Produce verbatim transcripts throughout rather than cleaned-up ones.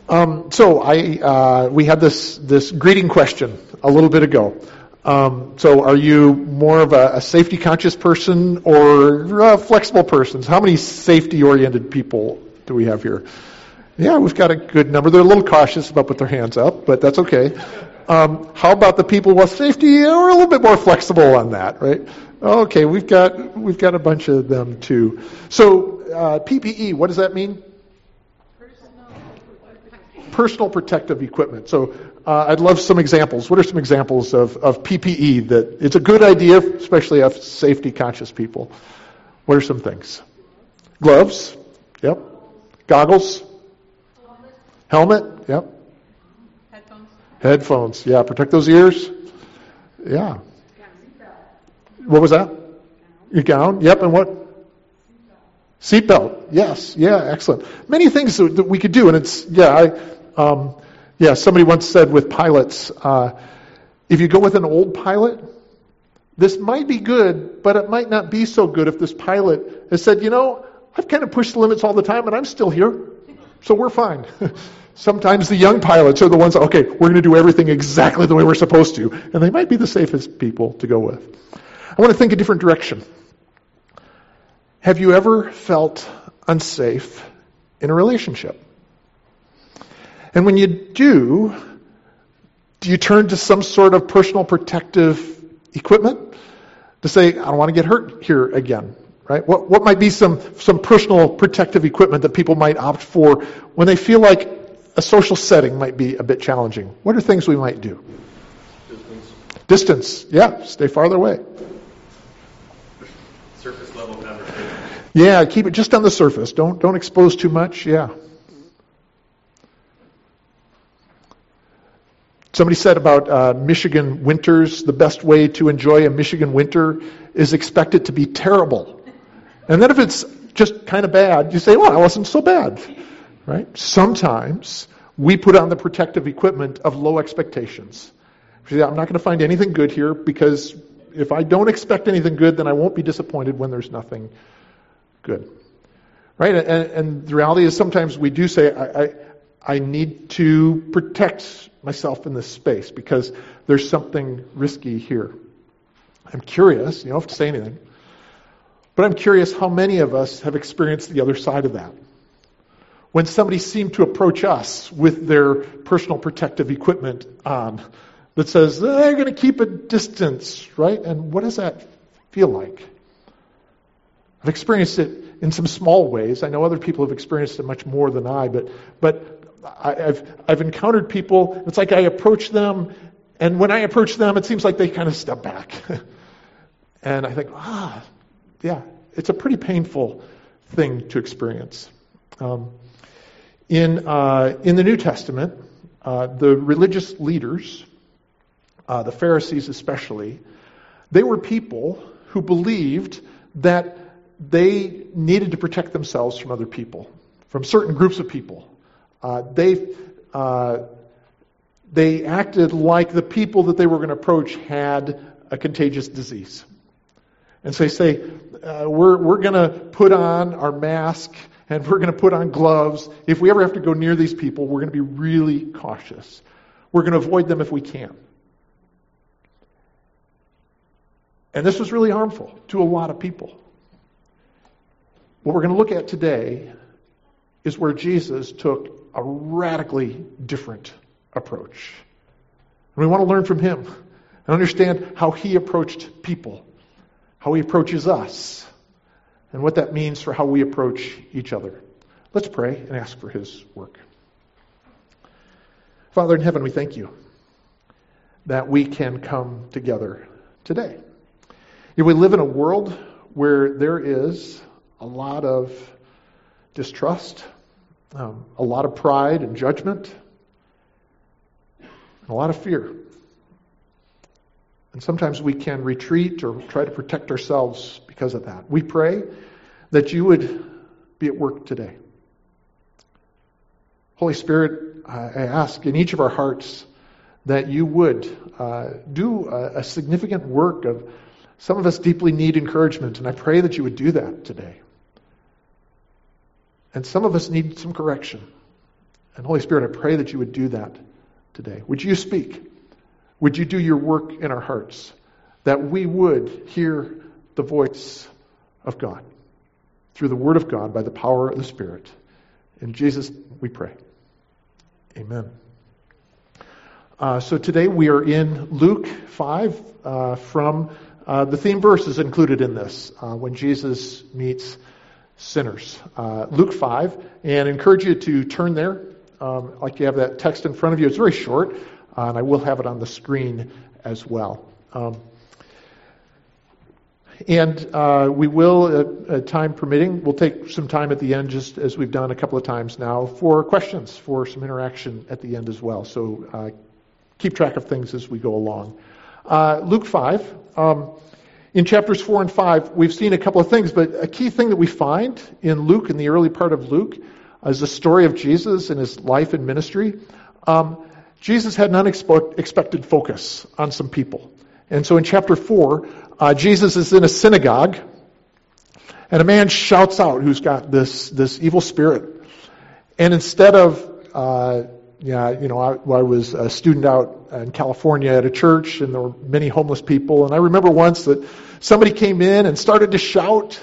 Um, so I uh, we had this this greeting question a little bit ago. Um, so are you more of a, a safety conscious person or uh, flexible persons? How many safety oriented people do we have here? Yeah, we've got a good number. They're a little cautious about putting their hands up, but that's okay. Um, how about the people with safety? We're a little bit more flexible on that, right? Okay, we've got we've got a bunch of them too. So uh, P P E, what does that mean? Personal protective equipment. So uh, I'd love some examples. What are some examples of, of P P E that it's a good idea, especially of safety conscious people? What are some things? Gloves. Yep. Goggles. Helmet. Yep. Headphones. Headphones. Yeah. Protect those ears. Yeah. What was that? Your gown. Yep. And what? Seatbelt. Yes. Yeah. Excellent. Many things that we could do, and it's yeah. I. Um, yeah, somebody once said with pilots, uh, if you go with an old pilot, this might be good, but it might not be so good if this pilot has said, you know, I've kind of pushed the limits all the time and I'm still here, so we're fine. Sometimes the young pilots are the ones, okay, we're going to do everything exactly the way we're supposed to, and they might be the safest people to go with. I want to think a different direction. Have you ever felt unsafe in a relationship? And when you do, do you turn to some sort of personal protective equipment to say, I don't want to get hurt here again, right? What what might be some, some personal protective equipment that people might opt for when they feel like a social setting might be a bit challenging? What are things we might do? Distance. Distance, yeah, stay farther away. Surface level conversation. Yeah, keep it just on the surface. Don't don't expose too much, yeah. Somebody said about uh, Michigan winters, the best way to enjoy a Michigan winter is expect it to be terrible. And then if it's just kind of bad, you say, well, it wasn't so bad, right? Sometimes we put on the protective equipment of low expectations. I'm not going to find anything good here because if I don't expect anything good, then I won't be disappointed when there's nothing good, right? And, and the reality is sometimes we do say, I, I, I need to protect myself in this space because there's something risky here. I'm curious, you don't have to say anything, but I'm curious how many of us have experienced the other side of that. When somebody seemed to approach us with their personal protective equipment on that says, they're going to keep a distance, right? And what does that feel like? I've experienced it in some small ways. I know other people have experienced it much more than I, but but I, I've I've encountered people, it's like I approach them, and when I approach them, it seems like they kind of step back. And I think, ah, yeah, it's a pretty painful thing to experience. Um, in uh, in the New Testament, uh, the religious leaders, uh, the Pharisees especially, they were people who believed that they needed to protect themselves from other people, from certain groups of people. Uh, they uh, they acted like the people that they were going to approach had a contagious disease. And so they say, uh, we're we're going to put on our mask and we're going to put on gloves. If we ever have to go near these people, we're going to be really cautious. We're going to avoid them if we can. And this was really harmful to a lot of people. What we're going to look at today is where Jesus took a radically different approach. And we want to learn from him and understand how he approached people, how he approaches us, and what that means for how we approach each other. Let's pray and ask for his work. Father in heaven, we thank you that we can come together today. If we live in a world where there is a lot of distrust, um, a lot of pride and judgment, and a lot of fear. And sometimes we can retreat or try to protect ourselves because of that. We pray that you would be at work today. Holy Spirit, I ask in each of our hearts that you would uh, do a, a significant work of some of us deeply need encouragement, and I pray that you would do that today. And some of us need some correction. And Holy Spirit, I pray that you would do that today. Would you speak? Would you do your work in our hearts? That we would hear the voice of God through the Word of God by the power of the Spirit. In Jesus, we pray. Amen. Uh, so today we are in Luke five uh, from uh, the theme verse is included in this uh, when Jesus meets sinners. Uh, Luke five, and I encourage you to turn there. Um, like you have that text in front of you. It's very short, uh, and I will have it on the screen as well. Um, and uh, we will, uh, uh, time permitting, we'll take some time at the end, just as we've done a couple of times now, for questions, for some interaction at the end as well. So uh, keep track of things as we go along. Uh, Luke five. Um, in chapters four and five, we've seen a couple of things, but a key thing that we find in Luke, in the early part of Luke, is the story of Jesus and his life and ministry. Um, Jesus had an unexpected focus on some people. And so in chapter four, uh, Jesus is in a synagogue, and a man shouts out who's got this, this evil spirit. And instead of, uh, yeah, you know, I, I was a student out in California at a church, and there were many homeless people. And I remember once that somebody came in and started to shout.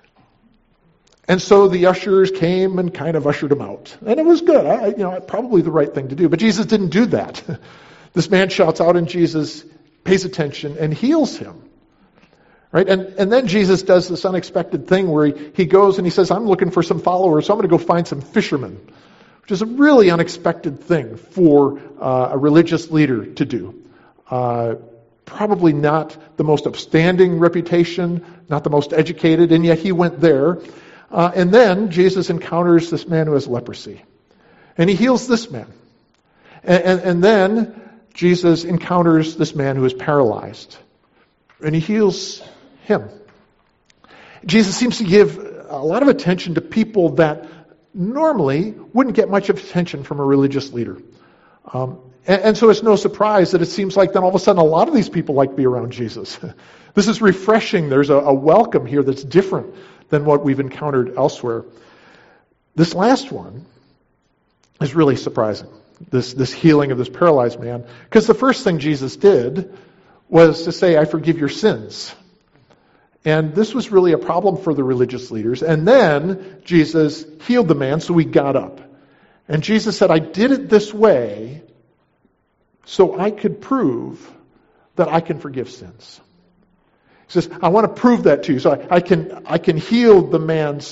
And so the ushers came and kind of ushered him out. And it was good. I, you know, probably the right thing to do. But Jesus didn't do that. This man shouts out, and Jesus pays attention and heals him. Right? And, and then Jesus does this unexpected thing where he, he goes and he says, I'm looking for some followers, so I'm going to go find some fishermen. Which is a really unexpected thing for uh, a religious leader to do. Uh, probably not the most upstanding reputation, not the most educated, and yet he went there. Uh, and then Jesus encounters this man who has leprosy. And he heals this man. And, and, and then Jesus encounters this man who is paralyzed. And he heals him. Jesus seems to give a lot of attention to people that normally wouldn't get much of attention from a religious leader. Um, and, and so it's no surprise that it seems like then all of a sudden a lot of these people like to be around Jesus. This is refreshing. There's a, a welcome here that's different than what we've encountered elsewhere. This last one is really surprising, this, this healing of this paralyzed man, because the first thing Jesus did was to say, I forgive your sins. And this was really a problem for the religious leaders. And then Jesus healed the man, so he got up. And Jesus said, I did it this way so I could prove that I can forgive sins. He says, I want to prove that to you. So I, I can I can heal the man's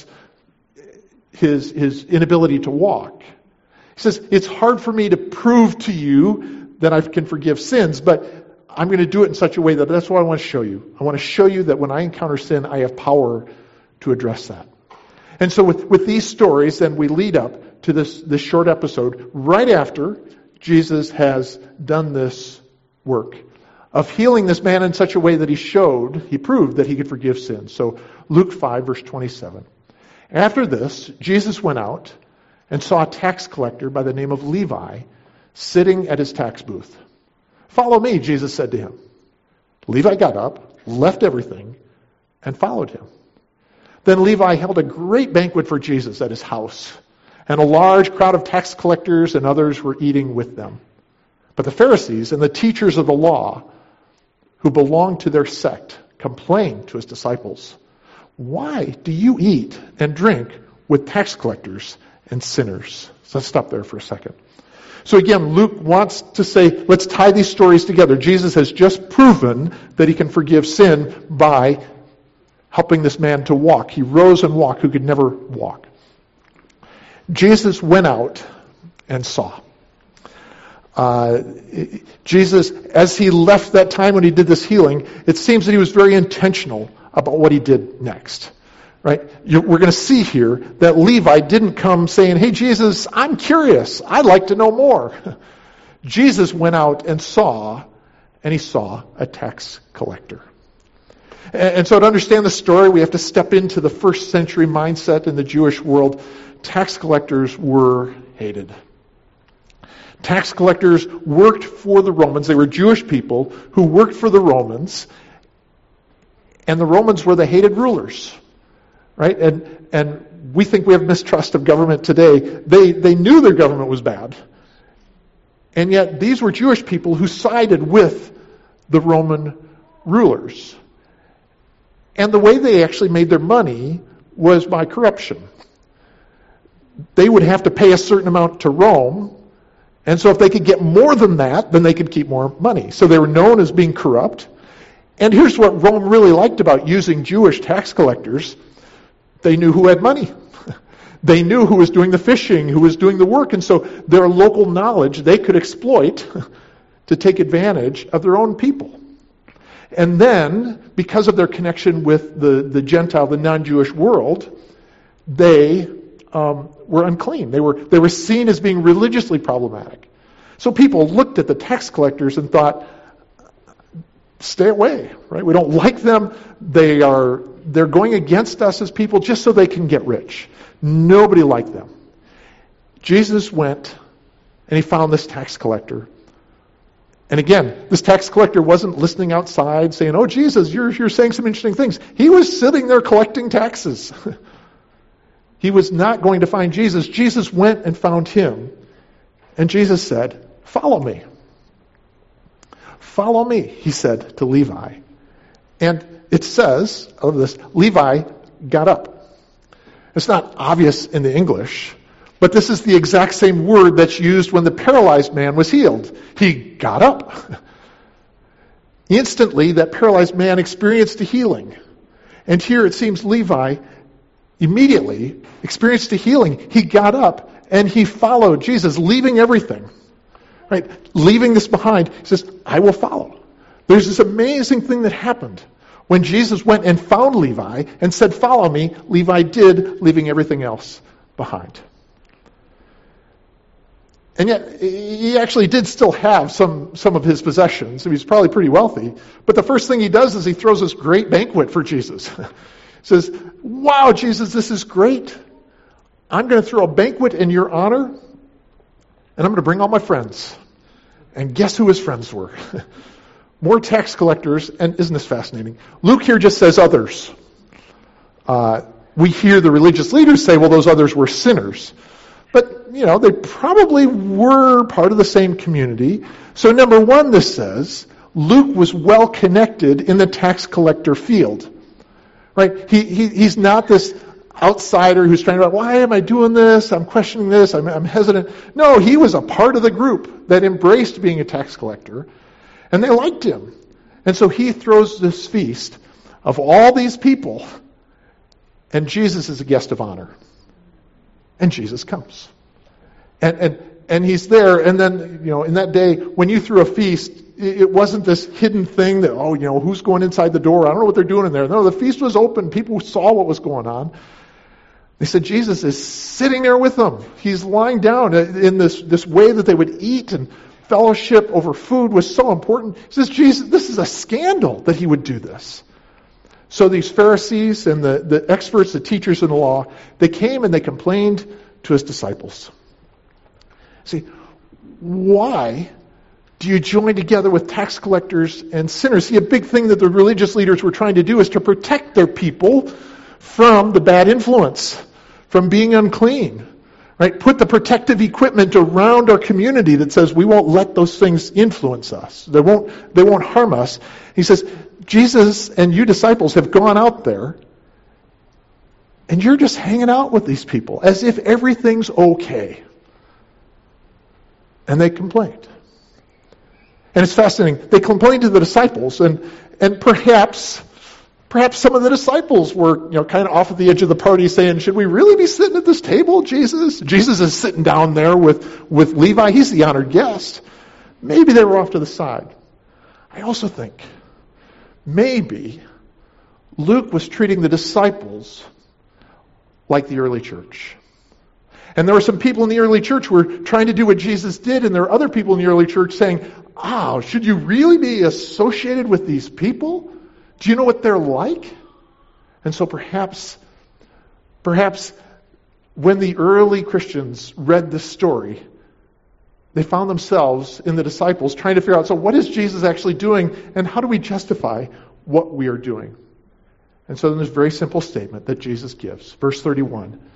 his his inability to walk. He says, it's hard for me to prove to you that I can forgive sins, but I'm going to do it in such a way that that's what I want to show you. I want to show you that when I encounter sin, I have power to address that. And so with, with these stories, then we lead up to this, this short episode right after Jesus has done this work of healing this man in such a way that he showed, he proved that he could forgive sins. So Luke five, verse twenty-seven. After this, Jesus went out and saw a tax collector by the name of Levi sitting at his tax booth. Follow me, Jesus said to him. Levi got up, left everything, and followed him. Then Levi held a great banquet for Jesus at his house, and a large crowd of tax collectors and others were eating with them. But the Pharisees and the teachers of the law, who belonged to their sect, complained to his disciples, why do you eat and drink with tax collectors and sinners? So let's stop there for a second. So again, Luke wants to say, let's tie these stories together. Jesus has just proven that he can forgive sin by helping this man to walk. He rose and walked who could never walk. Jesus went out and saw. Uh, Jesus, as he left that time when he did this healing, it seems that he was very intentional about what he did next. Right? You're, we're going to see here that Levi didn't come saying, hey, Jesus, I'm curious. I'd like to know more. Jesus went out and saw, and he saw a tax collector. And, and so to understand the story, we have to step into the first century mindset in the Jewish world. Tax collectors were hated. Tax collectors worked for the Romans. They were Jewish people who worked for the Romans, and the Romans were the hated rulers. Right? And and we think we have mistrust of government today. They, they knew their government was bad. And yet these were Jewish people who sided with the Roman rulers. And the way they actually made their money was by corruption. They would have to pay a certain amount to Rome, and so if they could get more than that, then they could keep more money. So they were known as being corrupt. And here's what Rome really liked about using Jewish tax collectors. They knew who had money. They knew who was doing the fishing, who was doing the work, and so their local knowledge they could exploit to take advantage of their own people. And then, because of their connection with the, the Gentile, the non-Jewish world, they um, were unclean. They were, they were seen as being religiously problematic. So people looked at the tax collectors and thought, stay away, right? We don't like them. They are, they're going against us as people just so they can get rich. Nobody liked them. Jesus went and he found this tax collector. And again, this tax collector wasn't listening outside saying, oh, Jesus, you're, you're saying some interesting things. He was sitting there collecting taxes. He was not going to find Jesus. Jesus went and found him. And Jesus said, follow me. Follow me, he said to Levi. And it says, of this, Levi got up. It's not obvious in the English, but this is the exact same word that's used when the paralyzed man was healed. He got up. Instantly, that paralyzed man experienced a healing. And here it seems Levi immediately experienced a healing. He got up and he followed Jesus, leaving everything. Right? Leaving this behind. He says, I will follow. There's this amazing thing that happened. When Jesus went and found Levi and said, follow me, Levi did, leaving everything else behind. And yet, he actually did still have some, some of his possessions. He was probably pretty wealthy. But the first thing he does is he throws this great banquet for Jesus. He says, wow, Jesus, this is great. I'm going to throw a banquet in your honor, and I'm going to bring all my friends. And guess who his friends were? More tax collectors, and isn't this fascinating? Luke here just says others. Uh, we hear the religious leaders say, well, those others were sinners. But, you know, they probably were part of the same community. So number one, this says, Luke was well connected in the tax collector field. Right? He, he he's not this outsider who's trying to, why am I doing this? I'm questioning this. I'm, I'm hesitant. No, he was a part of the group that embraced being a tax collector. And they liked him. And so he throws this feast of all these people. And Jesus is a guest of honor. And Jesus comes. And and and he's there. And then, you know, in that day, when you threw a feast, it wasn't this hidden thing that, oh, you know, who's going inside the door? I don't know what they're doing in there. No, the feast was open. People saw what was going on. They said Jesus is sitting there with them. He's lying down in this, this way that they would eat, and fellowship over food was so important. He says, Jesus, this is a scandal that he would do this. So these Pharisees and the, the experts, the teachers in the law, they came and they complained to his disciples. See, why do you join together with tax collectors and sinners? See, a big thing that the religious leaders were trying to do is to protect their people from the bad influence, from being unclean. Right? Put the protective equipment around our community that says we won't let those things influence us. They won't, they won't harm us. He says, Jesus and you disciples have gone out there and you're just hanging out with these people as if everything's okay. And they complained. And it's fascinating. They complained to the disciples, and, and perhaps Perhaps some of the disciples were, you know, kind of off at the edge of the party saying, should we really be sitting at this table, Jesus? Jesus is sitting down there with, with Levi. He's the honored guest. Maybe they were off to the side. I also think maybe Luke was treating the disciples like the early church. And there were some people in the early church who were trying to do what Jesus did, and there were other people in the early church saying, oh, should you really be associated with these people? Do you know what they're like? And so perhaps, perhaps when the early Christians read this story, they found themselves in the disciples trying to figure out, so what is Jesus actually doing, and how do we justify what we are doing? And so then this very simple statement that Jesus gives. Verse thirty-one.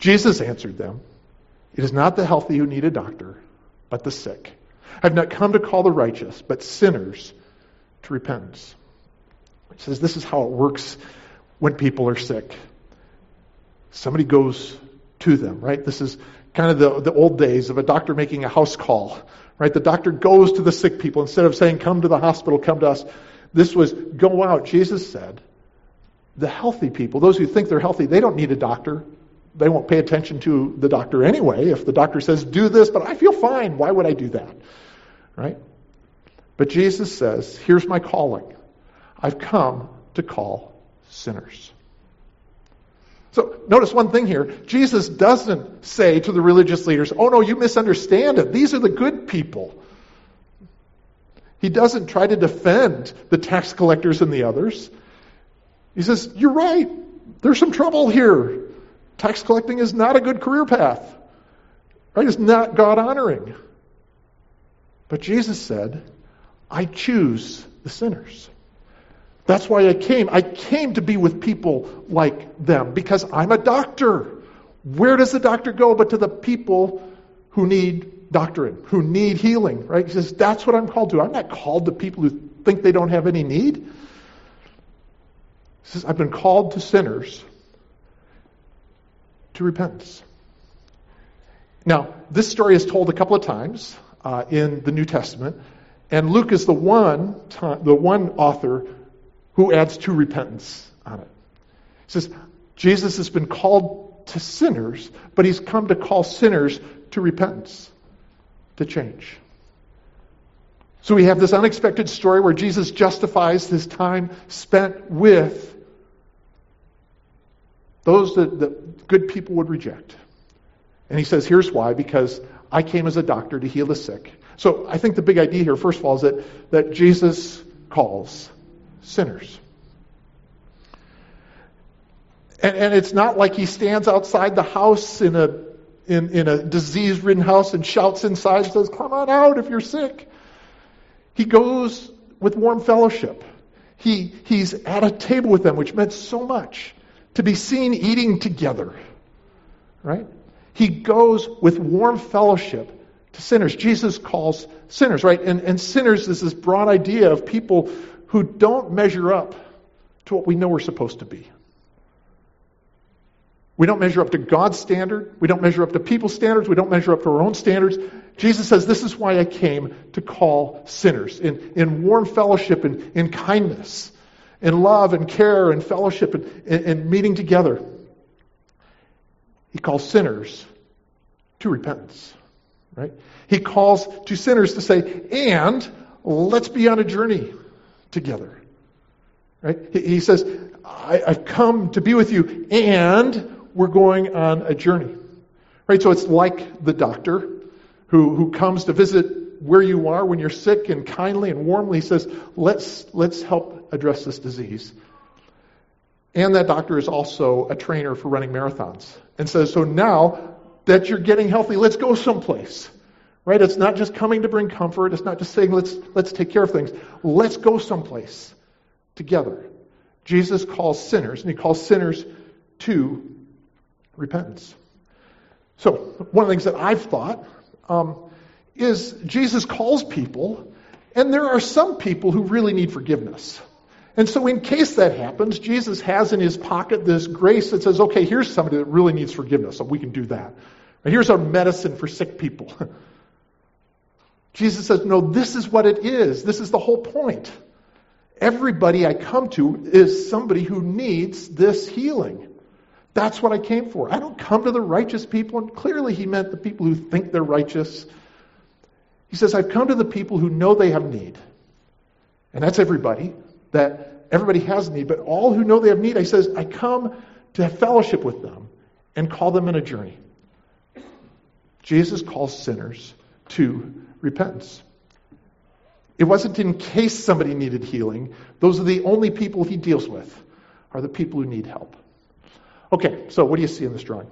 Jesus answered them, "It is not the healthy who need a doctor, but the sick. I have not come to call the righteous, but sinners to repentance." He says this is how it works when people are sick. Somebody goes to them, right? This is kind of the, the old days of a doctor making a house call, right? The doctor goes to the sick people instead of saying, "Come to the hospital, come to us." This was go out. Jesus said, the healthy people, those who think they're healthy, they don't need a doctor. They won't pay attention to the doctor anyway. If the doctor says, "Do this," but I feel fine, why would I do that? Right? But Jesus says, here's my calling. I've come to call sinners. So notice one thing here. Jesus doesn't say to the religious leaders, "Oh no, you misunderstand it. These are the good people." He doesn't try to defend the tax collectors and the others. He says, "You're right. There's some trouble here. Tax collecting is not a good career path. Right? It's not God-honoring." But Jesus said, "I choose the sinners. That's why I came. I came to be with people like them because I'm a doctor. Where does the doctor go but to the people who need doctrine, who need healing?" Right? He says, that's what I'm called to. I'm not called to people who think they don't have any need. He says, I've been called to sinners to repentance. Now, this story is told a couple of times uh, in the New Testament, and Luke is the one time, the one author who adds to repentance on it. He says, Jesus has been called to sinners, but he's come to call sinners to repentance, to change. So we have this unexpected story where Jesus justifies his time spent with those that, that good people would reject. And he says, here's why, because I came as a doctor to heal the sick. So I think the big idea here, first of all, is that, that Jesus calls sinners. And, and it's not like he stands outside the house in a in, in a disease-ridden house and shouts inside and says, "Come on out if you're sick." He goes with warm fellowship. He he's at a table with them, which meant so much. To be seen eating together. Right? He goes with warm fellowship to sinners. Jesus calls sinners, right? And, and sinners is this broad idea of people who don't measure up to what we know we're supposed to be. We don't measure up to God's standard. We don't measure up to people's standards. We don't measure up to our own standards. Jesus says, this is why I came to call sinners in, in warm fellowship and in kindness, in love and care and fellowship and, and, and meeting together. He calls sinners to repentance, right? He calls to sinners to say, and let's be on a journey together, right? He says, I, I've come to be with you, and we're going on a journey, right? So it's like the doctor who, who comes to visit where you are when you're sick, and kindly and warmly says, let's, let's help address this disease. And that doctor is also a trainer for running marathons. And says, so now that you're getting healthy, let's go someplace. Right? It's not just coming to bring comfort. It's not just saying, let's let's take care of things. Let's go someplace together. Jesus calls sinners, and he calls sinners to repentance. So, one of the things that I've thought um, is Jesus calls people, and there are some people who really need forgiveness. And so in case that happens, Jesus has in his pocket this grace that says, okay, here's somebody that really needs forgiveness, so we can do that. And here's our medicine for sick people. Jesus says, no, this is what it is. This is the whole point. Everybody I come to is somebody who needs this healing. That's what I came for. I don't come to the righteous people, and clearly he meant the people who think they're righteous. He says, I've come to the people who know they have need. And that's everybody. That everybody has need, but all who know they have need, he says, I come to have fellowship with them and call them in a journey. Jesus calls sinners to repentance. It wasn't in case somebody needed healing. Those are the only people he deals with, are the people who need help. Okay, so what do you see in this drawing?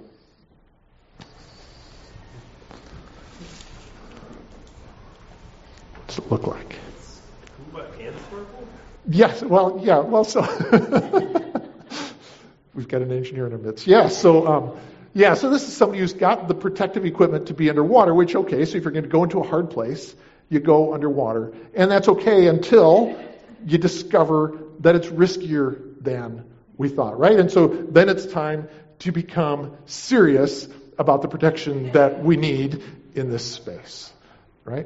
What's it look like? Yes, well, yeah, well, so we've got an engineer in our midst. Yeah, so um, Yeah, so this is somebody who's got the protective equipment to be underwater, which, okay, so if you're going to go into a hard place, you go underwater. And that's okay until you discover that it's riskier than we thought, right? And so then it's time to become serious about the protection that we need in this space, right?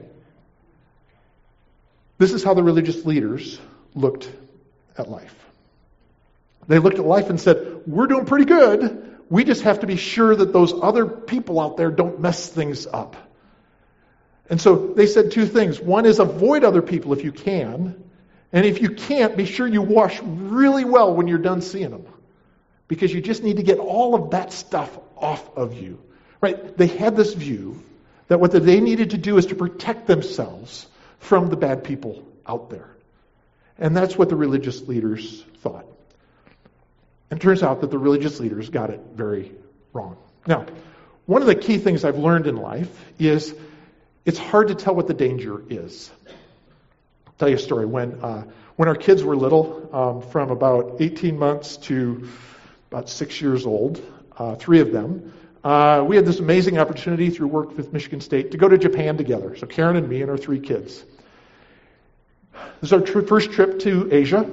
This is how the religious leaders looked at life. They looked at life and said, we're doing pretty good. We just have to be sure that those other people out there don't mess things up. And so they said two things. One is avoid other people if you can. And if you can't, be sure you wash really well when you're done seeing them. Because you just need to get all of that stuff off of you. Right? They had this view that what they needed to do is to protect themselves from the bad people out there. And that's what the religious leaders thought. And it turns out that the religious leaders got it very wrong. Now, one of the key things I've learned in life is it's hard to tell what the danger is. I'll tell you a story. When uh, when our kids were little, um, from about eighteen months to about six years old, uh, three of them, uh, we had this amazing opportunity through work with Michigan State to go to Japan together. So Karen and me and our three kids. This is our tr- first trip to Asia.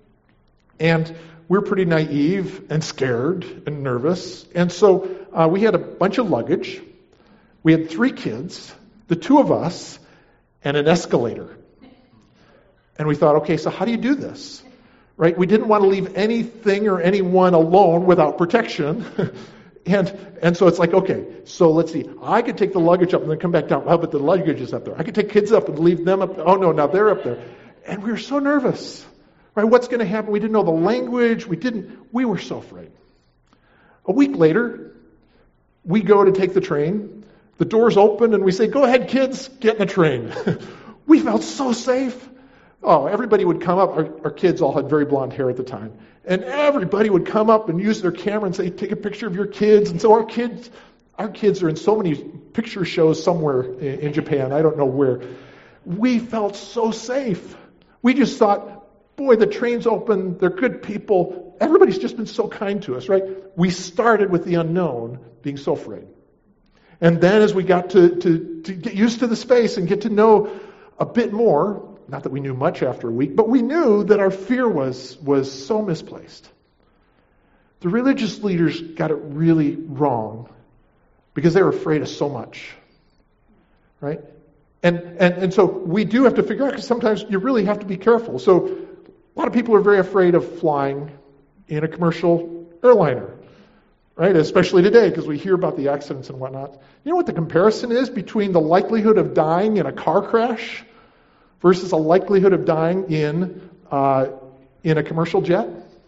And we're pretty naive and scared and nervous. And so uh, we had a bunch of luggage. We had three kids, the two of us, and an escalator. And we thought, okay, so how do you do this? Right? We didn't want to leave anything or anyone alone without protection. and and so it's like, okay, so let's see. I could take the luggage up and then come back down. Oh, but the luggage is up there. I could take kids up and leave them up. Oh, no, now they're up there. And we were so nervous. Right? What's going to happen? We didn't know the language. We didn't. We were so afraid. A week later, we go to take the train. The doors open and we say, go ahead, kids, get in the train. We felt so safe. Oh, everybody would come up. Our, our kids all had very blonde hair at the time. And everybody would come up and use their camera and say, take a picture of your kids. And so our kids, our kids are in so many picture shows somewhere in, in Japan. I don't know where. We felt so safe. We just thought, boy, the train's open. They're good people. Everybody's just been so kind to us, right? We started with the unknown, being so afraid. And then as we got to, to, to get used to the space and get to know a bit more, not that we knew much after a week, but we knew that our fear was, was so misplaced. The religious leaders got it really wrong because they were afraid of so much, right? And, and, and so we do have to figure out, because sometimes you really have to be careful. So a lot of people are very afraid of flying in a commercial airliner, right? Especially today, because we hear about the accidents and whatnot. You know what the comparison is between the likelihood of dying in a car crash versus a likelihood of dying in uh, in a commercial jet?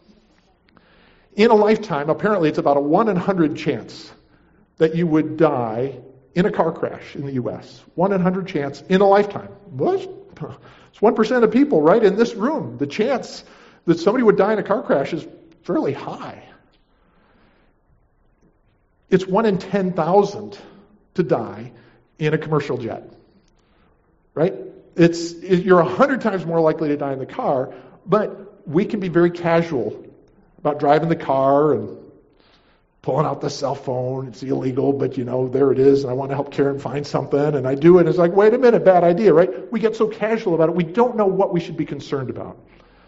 In a lifetime, apparently it's about a one in one hundred chance that you would die in a car crash in the U S one in one hundred chance in a lifetime. What? It's one percent of people right in this room. The chance that somebody would die in a car crash is fairly high. It's one in ten thousand to die in a commercial jet. Right? It's it, you're one hundred times more likely to die in the car, but we can be very casual about driving the car and pulling out the cell phone. It's illegal, but you know, there it is, and I want to help Karen find something, and I do it. It's like, wait a minute, bad idea, right? We get so casual about it, we don't know what we should be concerned about.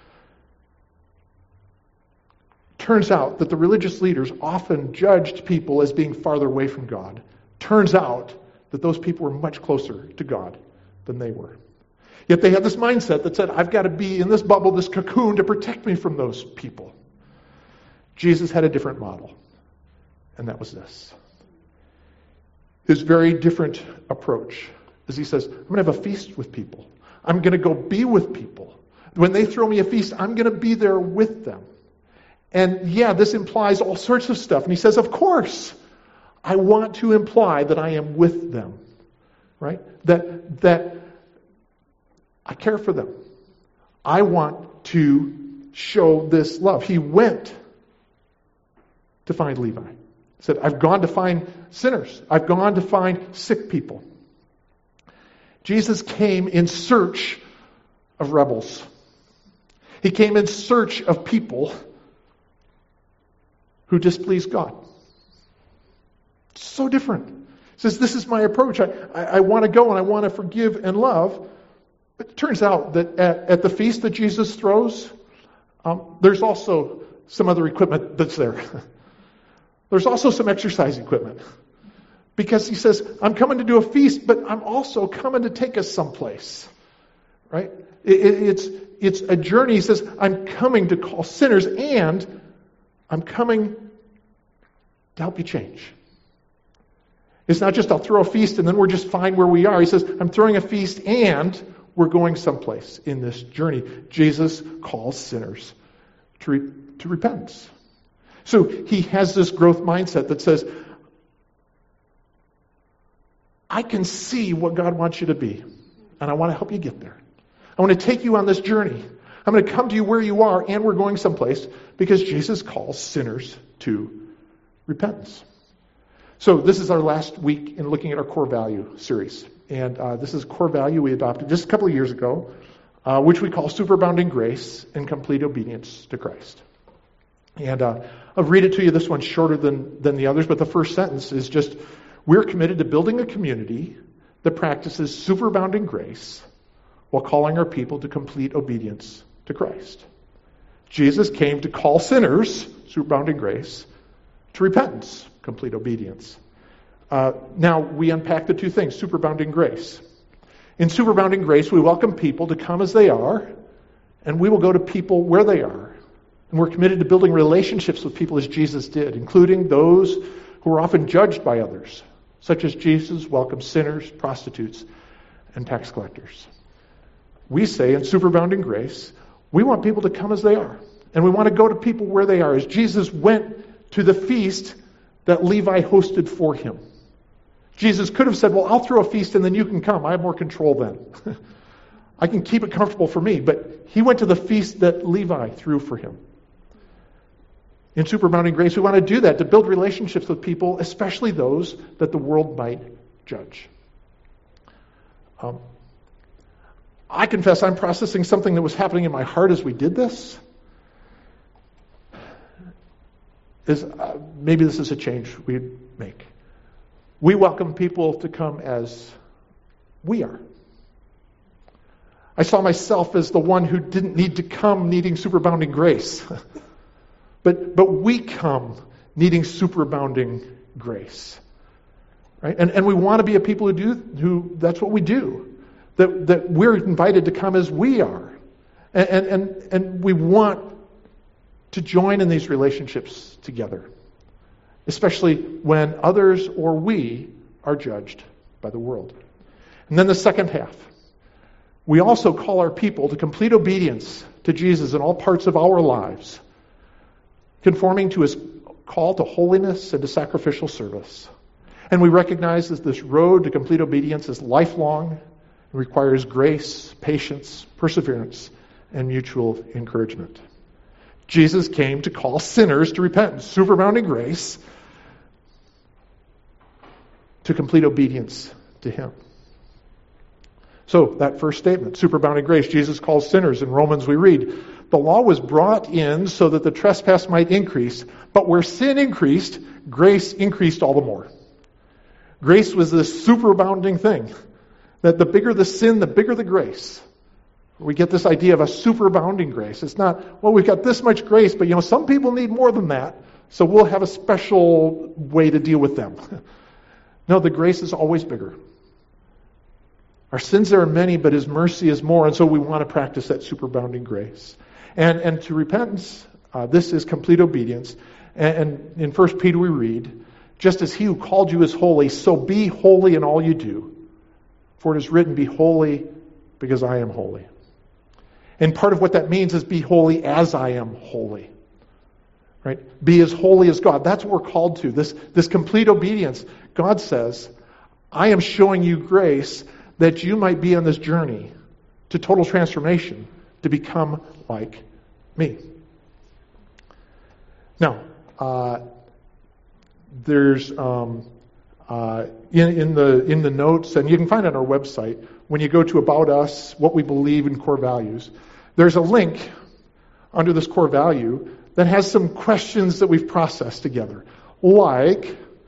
Turns out that the religious leaders often judged people as being farther away from God. Turns out that those people were much closer to God than they were. Yet they had this mindset that said, I've got to be in this bubble, this cocoon, to protect me from those people. Jesus had a different model. And that was this. His very different approach. As he says, I'm going to have a feast with people. I'm going to go be with people. When they throw me a feast, I'm going to be there with them. And yeah, this implies all sorts of stuff. And he says, of course, I want to imply that I am with them. Right? That, that I care for them. I want to show this love. He went to find Levi. He said, I've gone to find sinners. I've gone to find sick people. Jesus came in search of rebels. He came in search of people who displeased God. So different. He says, this is my approach. I, I, I want to go and I want to forgive and love. But it turns out that at, at the feast that Jesus throws, um, there's also some other equipment that's there. There's also some exercise equipment. Because he says, I'm coming to do a feast, but I'm also coming to take us someplace. Right? It, it, it's, it's a journey. He says, I'm coming to call sinners, and I'm coming to help you change. It's not just I'll throw a feast and then we're just fine where we are. He says, I'm throwing a feast and we're going someplace in this journey. Jesus calls sinners to, re- to repentance. So he has this growth mindset that says, I can see what God wants you to be, and I want to help you get there. I want to take you on this journey. I'm going to come to you where you are, and we're going someplace because Jesus calls sinners to repentance. So this is our last week in looking at our core value series. And uh, this is a core value we adopted just a couple of years ago, uh, which we call superabounding grace and complete obedience to Christ. And uh, I'll read it to you. This one's shorter than, than the others, but the first sentence is just, we're committed to building a community that practices superabounding grace while calling our people to complete obedience to Christ. Jesus came to call sinners, superabounding grace, to repentance, complete obedience. Uh, now, we unpack the two things, superabounding grace. In superabounding grace, we welcome people to come as they are, and we will go to people where they are. And we're committed to building relationships with people as Jesus did, including those who are often judged by others, such as Jesus welcomes sinners, prostitutes, and tax collectors. We say in superabounding grace, we want people to come as they are. And we want to go to people where they are. As Jesus went to the feast that Levi hosted for him. Jesus could have said, well, I'll throw a feast and then you can come. I have more control then. I can keep it comfortable for me. But he went to the feast that Levi threw for him. In superabounding grace, we want to do that, to build relationships with people, especially those that the world might judge. Um, I confess I'm processing something that was happening in my heart as we did this. Is uh, maybe this is a change we make. We welcome people to come as we are. I saw myself as the one who didn't need to come needing superabounding grace. but but we come needing superabounding grace. Right? And and we want to be a people who do who that's what we do. That that we're invited to come as we are. And and and, and we want to join in these relationships together, especially when others or we are judged by the world. And then the second half, we also call our people to complete obedience to Jesus in all parts of our lives, conforming to his call to holiness and to sacrificial service. And we recognize that this road to complete obedience is lifelong and requires grace, patience, perseverance, and mutual encouragement. Jesus came to call sinners to repentance, superabounding grace, to complete obedience to him. So, that first statement, superabounding grace, Jesus calls sinners. In Romans we read, the law was brought in so that the trespass might increase, but where sin increased, grace increased all the more. Grace was this superabounding thing, that the bigger the sin, the bigger the grace. We get this idea of a superabounding grace. It's not, well, we've got this much grace, but you know, some people need more than that, so we'll have a special way to deal with them. No, the grace is always bigger. Our sins are many, but his mercy is more, and so we want to practice that superabounding grace. And and to repentance, uh, this is complete obedience. And, and in First Peter we read, just as he who called you is holy, so be holy in all you do. For it is written, be holy because I am holy. And part of what that means is be holy as I am holy. Right? Be as holy as God. That's what we're called to. This, this complete obedience. God says, I am showing you grace that you might be on this journey to total transformation, to become like me. Now, uh, there's um, uh, in, in the in the notes, and you can find it on our website, when you go to About Us, What We Believe in Core Values, there's a link under this core value that has some questions that we've processed together. Like,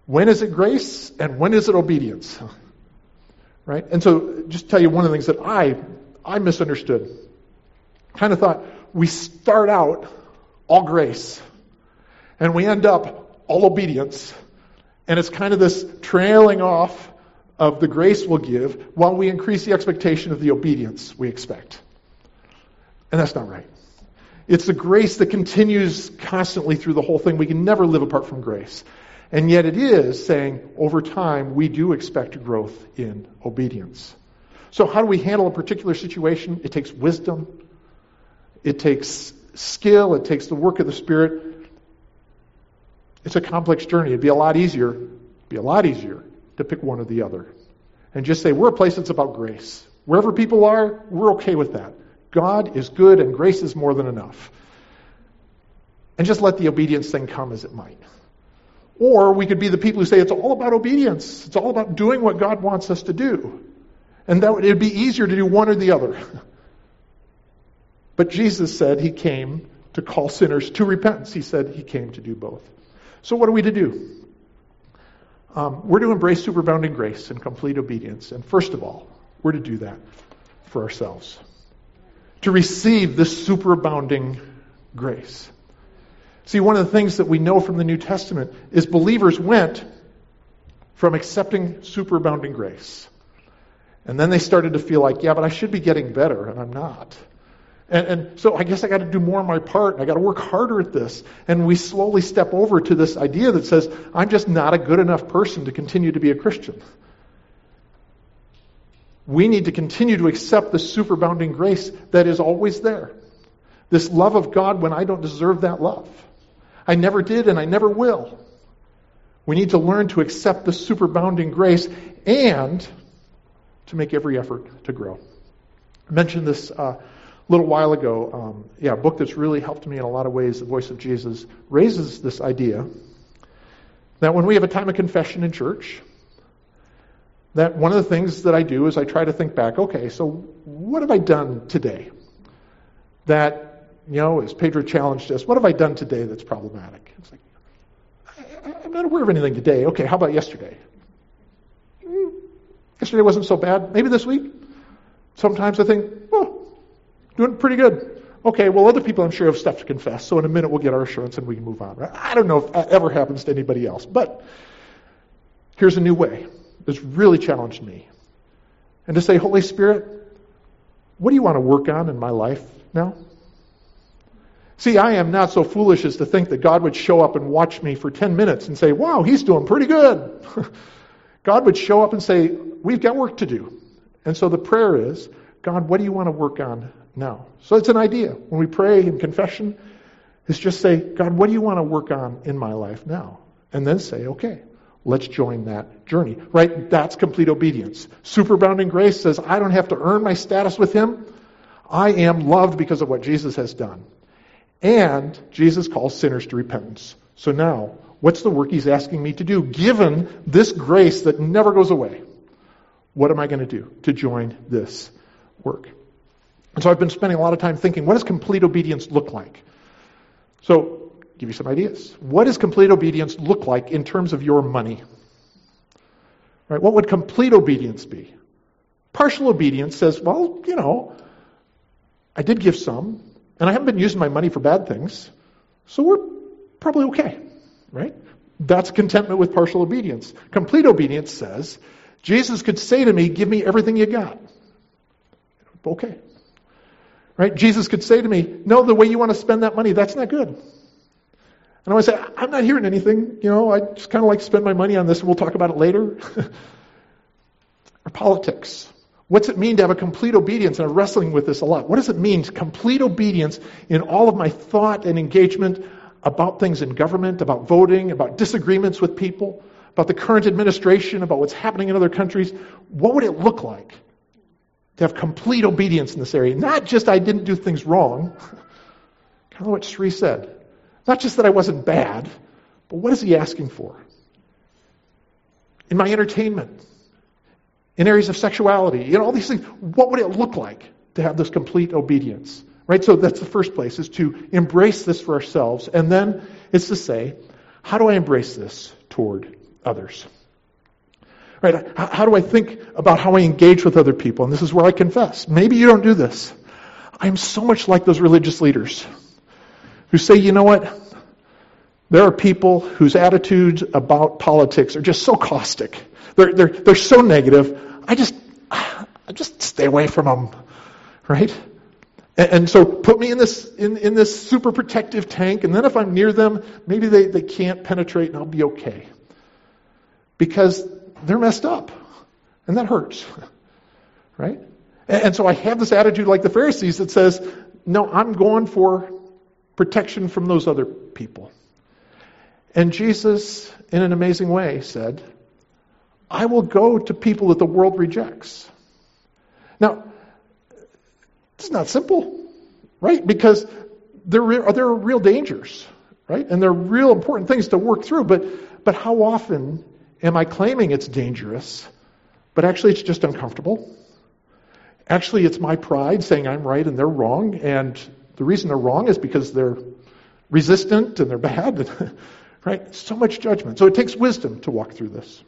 When is it grace and when is it obedience? Right? And so just tell you one of the things that I I misunderstood. Kind of thought we start out all grace and we end up all obedience. And it's kind of this trailing off of the grace we'll give while we increase the expectation of the obedience we expect. And that's not right. It's the grace that continues constantly through the whole thing. We can never live apart from grace. And yet it is saying, over time, we do expect growth in obedience. So how do we handle a particular situation? It takes wisdom. It takes skill. It takes the work of the Spirit. It's a complex journey. It'd be a lot easier, be a lot easier to pick one or the other. And just say, we're a place that's about grace. Wherever people are, we're okay with that. God is good and grace is more than enough. And just let the obedience thing come as it might. Or we could be the people who say it's all about obedience. It's all about doing what God wants us to do. And that would, it'd be easier to do one or the other. But Jesus said he came to call sinners to repentance. He said he came to do both. So what are we to do? Um, we're to embrace superabounding grace and complete obedience. And first of all, we're to do that for ourselves. To receive this superabounding grace. See, one of the things that we know from the New Testament is believers went from accepting superabounding grace. And then they started to feel like, yeah, but I should be getting better, and I'm not. And, and so I guess I got to do more on my part, and I got to work harder at this. And we slowly step over to this idea that says, I'm just not a good enough person to continue to be a Christian. We need to continue to accept the superabounding grace that is always there. This love of God when I don't deserve that love. I never did and I never will. We need to learn to accept the superabounding grace and to make every effort to grow. I mentioned this uh, a little while ago. Um, yeah, a book that's really helped me in a lot of ways, The Voice of Jesus, raises this idea that when we have a time of confession in church, that one of the things that I do is I try to think back, okay, so what have I done today? That, you know, as Pedro challenged us, what have I done today that's problematic? It's like, I, I'm not aware of anything today. Okay, how about yesterday? Mm, yesterday wasn't so bad. Maybe this week? Sometimes I think, oh, doing pretty good. Okay, well, other people I'm sure have stuff to confess, so in a minute we'll get our assurance and we can move on. Right? I don't know if that ever happens to anybody else, but here's a new way that's really challenged me. And to say, Holy Spirit, what do you want to work on in my life now? See, I am not so foolish as to think that God would show up and watch me for ten minutes and say, wow, he's doing pretty good. God would show up and say, we've got work to do. And so the prayer is, God, what do you want to work on now? So it's an idea. When we pray in confession, it's just say, God, what do you want to work on in my life now? And then say, okay, let's join that journey. Right? That's complete obedience. Superabounding grace says, I don't have to earn my status with him. I am loved because of what Jesus has done. And Jesus calls sinners to repentance. So now, what's the work he's asking me to do? Given this grace that never goes away, what am I going to do to join this work? And so I've been spending a lot of time thinking, what does complete obedience look like? So, give you some ideas. What does complete obedience look like in terms of your money? Right? What would complete obedience be? Partial obedience says, well, you know, I did give some, and I haven't been using my money for bad things, so we're probably okay, right? That's contentment with partial obedience. Complete obedience says, Jesus could say to me, give me everything you got. Okay. Right? Jesus could say to me, no, the way you want to spend that money, that's not good. And I would say, I'm not hearing anything. You know, I just kind of like to spend my money on this, and we'll talk about it later. Or politics. What's it mean to have a complete obedience? And I'm wrestling with this a lot. What does it mean to complete obedience in all of my thought and engagement about things in government, about voting, about disagreements with people, about the current administration, about what's happening in other countries? What would it look like to have complete obedience in this area? Not just I didn't do things wrong. Kind of what Sri said. Not just that I wasn't bad, but what is he asking for? In my entertainment, in areas of sexuality, you know, all these things, what would it look like to have this complete obedience? Right? So that's the first place, is to embrace this for ourselves. And then it's to say, how do I embrace this toward others. Right? How, how do I think about how I engage with other people? And this is where I confess. Maybe you don't do this. I'm so much like those religious leaders who say, you know what? There are people whose attitudes about politics are just so caustic. They're, they're, they're so negative. I just, I just stay away from them. Right? And, and so put me in this, in, in this super protective tank, and then if I'm near them, maybe they, they can't penetrate and I'll be okay. Because they're messed up. And that hurts. Right? And, and so I have this attitude like the Pharisees that says, no, I'm going for protection from those other people. And Jesus, in an amazing way, said, I will go to people that the world rejects. Now, it's not simple, right? Because there are, there are real dangers, right? And there are real important things to work through. But, but how often am I claiming it's dangerous, but actually it's just uncomfortable? Actually, it's my pride saying I'm right and they're wrong. And the reason they're wrong is because they're resistant and they're bad. Right? So much judgment. So it takes wisdom to walk through this.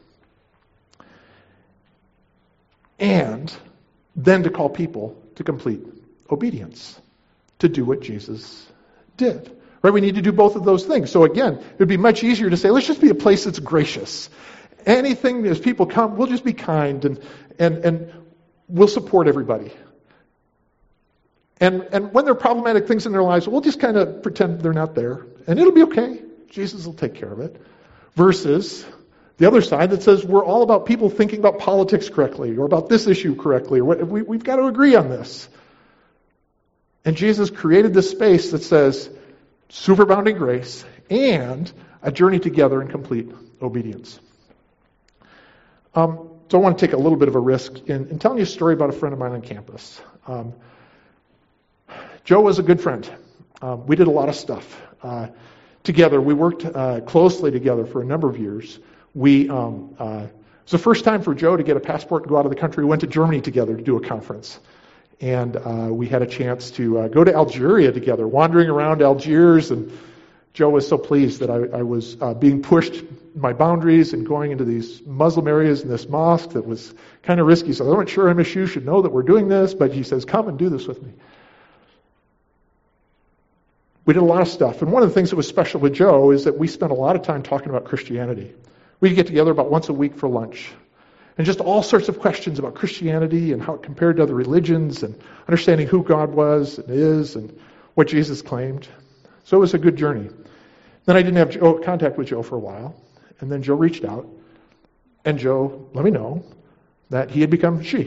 And then to call people to complete obedience, to do what Jesus did. Right? We need to do both of those things. So again, it would be much easier to say, let's just be a place that's gracious. Anything, as people come, we'll just be kind and and and we'll support everybody. And and when there are problematic things in their lives, we'll just kind of pretend they're not there. And it'll be okay. Jesus will take care of it. Versus the other side that says we're all about people thinking about politics correctly or about this issue correctly. Or what, we, we've got to agree on this. And Jesus created this space that says superabounding grace and a journey together in complete obedience. Um, so I want to take a little bit of a risk in, in telling you a story about a friend of mine on campus. Um, Joe was a good friend. Um, we did a lot of stuff uh, together. We worked uh, closely together for a number of years. We um, uh, it was the first time for Joe to get a passport and go out of the country. We went to Germany together to do a conference. And uh, we had a chance to uh, go to Algeria together, wandering around Algiers. And Joe was so pleased that I, I was uh, being pushed my boundaries and going into these Muslim areas in this mosque that was kind of risky. So I wasn't sure M S U should know that we're doing this, but he says, come and do this with me. We did a lot of stuff. And one of the things that was special with Joe is that we spent a lot of time talking about Christianity. We'd get together about once a week for lunch. And just all sorts of questions about Christianity and how it compared to other religions and understanding who God was and is and what Jesus claimed. So it was a good journey. Then I didn't have Joe, contact with Joe for a while. And then Joe reached out. And Joe let me know that he had become she.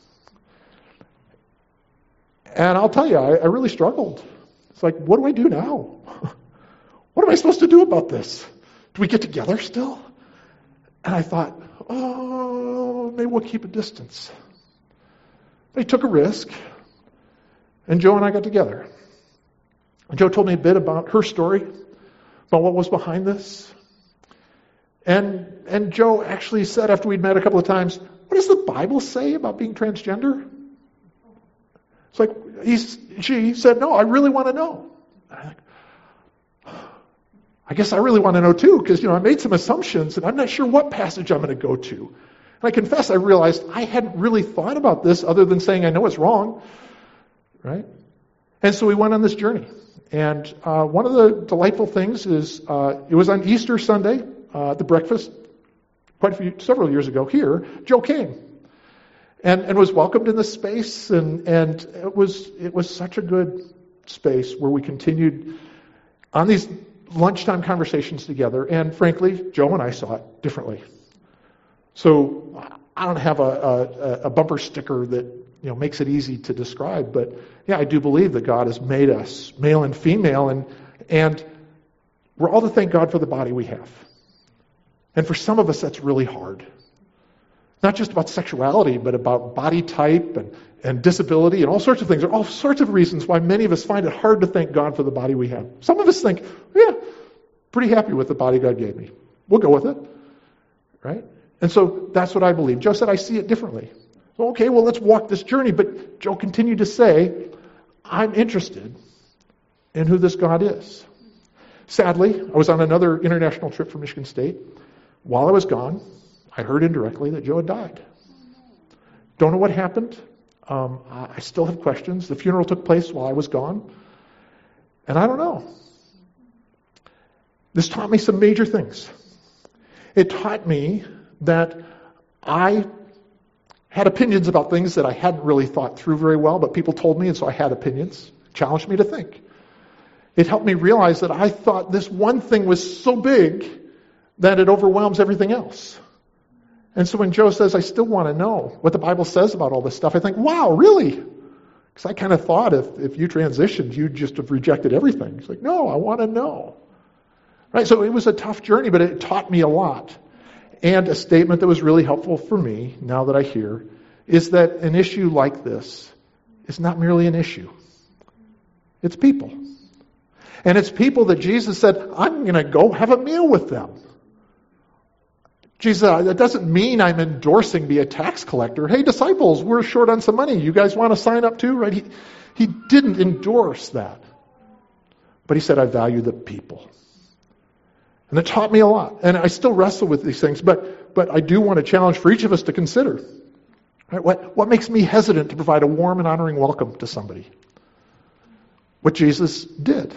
And I'll tell you, I, I really struggled. It's like, what do I do now? What am I supposed to do about this? Do we get together still? And I thought, oh, maybe we'll keep a distance. But he took a risk, and Joe and I got together. And Joe told me a bit about her story, about what was behind this. And and Joe actually said, after we'd met a couple of times, what does the Bible say about being transgender? It's like, he's, she said, no, I really want to know. I'm like, I guess I really want to know too, because, you know, I made some assumptions, and I'm not sure what passage I'm going to go to. And I confess, I realized I hadn't really thought about this other than saying I know it's wrong, right? And so we went on this journey. And uh, one of the delightful things is, uh, it was on Easter Sunday, uh, at the breakfast, quite a few, several years ago here, Joe came. And, and was welcomed in this space, and, and it was it was such a good space where we continued on these lunchtime conversations together. And frankly, Joe and I saw it differently. So I don't have a, a, a bumper sticker that you know makes it easy to describe, but yeah, I do believe that God has made us male and female, and and we're all to thank God for the body we have. And for some of us, that's really hard. Not just about sexuality, but about body type and, and disability and all sorts of things. There are all sorts of reasons why many of us find it hard to thank God for the body we have. Some of us think, yeah, pretty happy with the body God gave me. We'll go with it. Right? And so that's what I believe. Joe said, I see it differently. So, okay, well, let's walk this journey. But Joe continued to say, I'm interested in who this God is. Sadly, I was on another international trip for Michigan State while I was gone, I heard indirectly that Joe had died. Don't know what happened. Um, I still have questions. The funeral took place while I was gone. And I don't know. This taught me some major things. It taught me that I had opinions about things that I hadn't really thought through very well, but people told me, and so I had opinions. Challenged me to think. It helped me realize that I thought this one thing was so big that it overwhelms everything else. And so when Joe says, I still want to know what the Bible says about all this stuff, I think, wow, really? Because I kind of thought if, if you transitioned, you'd just have rejected everything. It's like, no, I want to know. Right? So it was a tough journey, but it taught me a lot. And a statement that was really helpful for me, now that I hear, is that an issue like this is not merely an issue. It's people. And it's people that Jesus said, I'm going to go have a meal with them. Jesus said, that doesn't mean I'm endorsing be a tax collector. Hey, disciples, we're short on some money. You guys want to sign up too? Right? He, he didn't endorse that. But he said, I value the people. And it taught me a lot. And I still wrestle with these things, but but I do want to challenge for each of us to consider. Right? What, what makes me hesitant to provide a warm and honoring welcome to somebody? What Jesus did.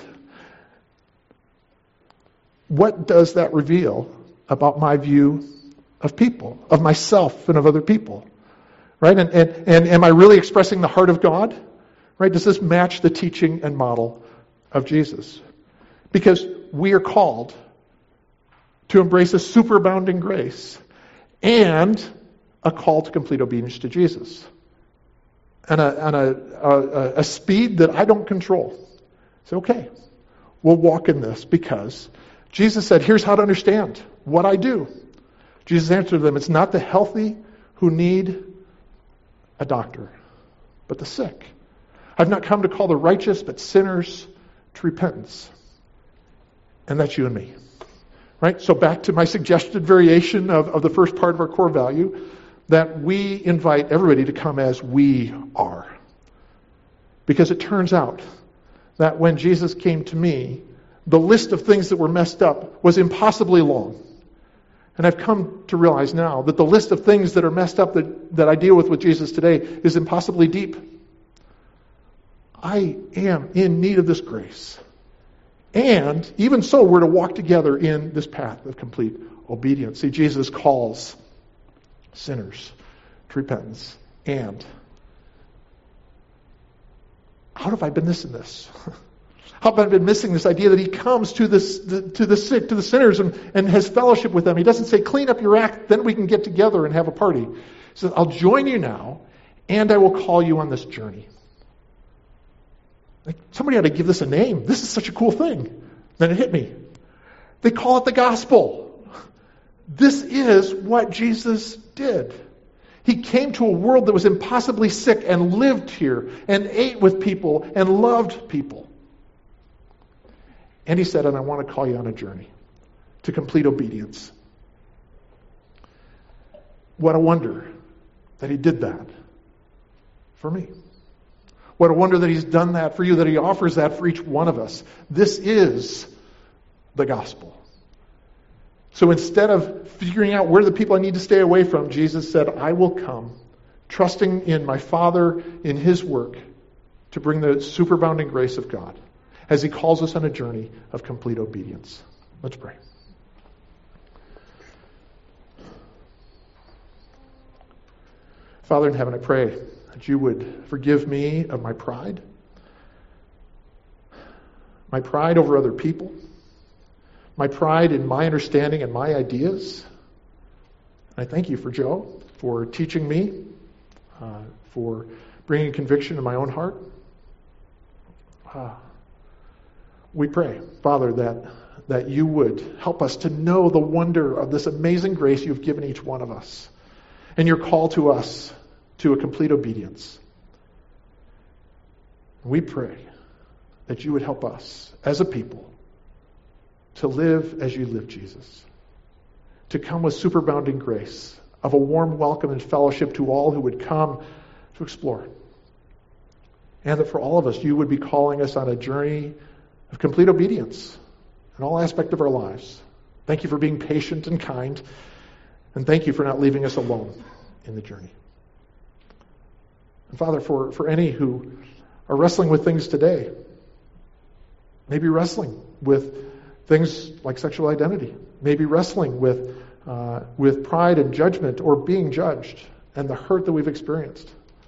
What does that reveal about my view of people, of myself and of other people? Right? And, and, and am I really expressing the heart of God? Right? Does this match the teaching and model of Jesus? Because we are called to embrace a superabounding grace and a call to complete obedience to Jesus. And a, and a, a, a speed that I don't control. Say, okay, we'll walk in this because Jesus said, here's how to understand what I do. Jesus answered them, it's not the healthy who need a doctor, but the sick. I've not come to call the righteous, but sinners to repentance. And that's you and me. Right? So back to my suggested variation of, of the first part of our core value, that we invite everybody to come as we are. Because it turns out that when Jesus came to me, the list of things that were messed up was impossibly long. And I've come to realize now that the list of things that are messed up that, that I deal with with Jesus today is impossibly deep. I am in need of this grace. And even so, we're to walk together in this path of complete obedience. See, Jesus calls sinners to repentance. And how have I been missing this? How have I been missing this idea that he comes to, this, the, to the sick, to the sinners, and, and has fellowship with them? He doesn't say, clean up your act, then we can get together and have a party. He says, I'll join you now, and I will call you on this journey. Like, somebody ought to give this a name. This is such a cool thing. Then it hit me. They call it the gospel. This is what Jesus did. He came to a world that was impossibly sick and lived here and ate with people and loved people. And he said, and I want to call you on a journey to complete obedience. What a wonder that he did that for me. What a wonder that he's done that for you, that he offers that for each one of us. This is the gospel. So instead of figuring out where the people I need to stay away from, Jesus said, I will come, trusting in my Father, in his work, to bring the superabounding grace of God, as he calls us on a journey of complete obedience. Let's pray. Father in heaven, I pray that you would forgive me of my pride, my pride over other people, my pride in my understanding and my ideas. And I thank you for Joe, for teaching me, uh, for bringing conviction to my own heart. Uh, we pray, Father, that, that you would help us to know the wonder of this amazing grace you've given each one of us, and your call to us to a complete obedience. We pray that you would help us as a people to live as you live, Jesus, to come with superabounding grace of a warm welcome and fellowship to all who would come to explore. And that for all of us, you would be calling us on a journey of complete obedience in all aspects of our lives. Thank you for being patient and kind. And thank you for not leaving us alone in the journey. And Father, for, for any who are wrestling with things today, maybe wrestling with things like sexual identity, maybe wrestling with, uh, with pride and judgment or being judged and the hurt that we've experienced,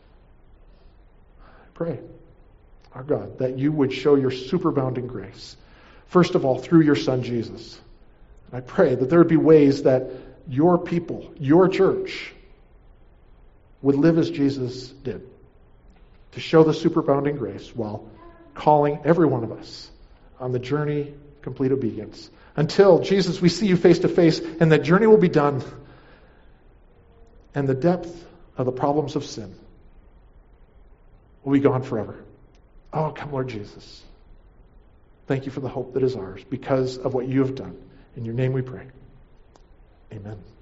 I pray, our God, that you would show your superabounding grace. First of all, through your Son, Jesus. And I pray that there would be ways that your people, your church, would live as Jesus did, to show the superabounding grace while calling every one of us on the journey of complete obedience. Until, Jesus, we see you face to face, and that journey will be done, and the depth of the problems of sin will be gone forever. Oh, come, Lord Jesus. Thank you for the hope that is ours because of what you have done. In your name we pray. Amen.